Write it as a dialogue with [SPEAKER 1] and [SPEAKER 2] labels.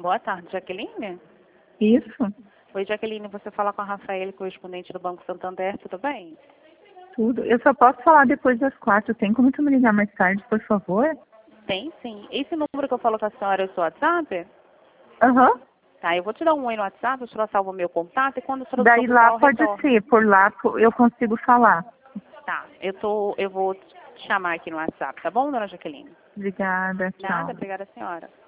[SPEAKER 1] Boa tarde, Jaqueline.
[SPEAKER 2] Isso,
[SPEAKER 1] Oi, Jaqueline, você fala com a Rafaela, correspondente do Banco Santander, tudo bem?
[SPEAKER 2] tudo. Eu só posso falar depois das 4. Tem como tu me ligar mais tarde, por favor?
[SPEAKER 1] Tem sim. Esse número que eu falo com a senhora é o seu WhatsApp?
[SPEAKER 2] Aham.
[SPEAKER 1] Tá, eu vou te dar um oi no WhatsApp, a senhora salva o meu contato e quando a senhora
[SPEAKER 2] Daí
[SPEAKER 1] desocupada,
[SPEAKER 2] lá
[SPEAKER 1] eu
[SPEAKER 2] pode
[SPEAKER 1] retorno.
[SPEAKER 2] ser, por lá eu consigo falar.
[SPEAKER 1] Tá, eu vou te chamar aqui no WhatsApp, tá bom, dona Jaqueline?
[SPEAKER 2] Obrigada,
[SPEAKER 1] Nada,
[SPEAKER 2] tchau.
[SPEAKER 1] obrigada, senhora.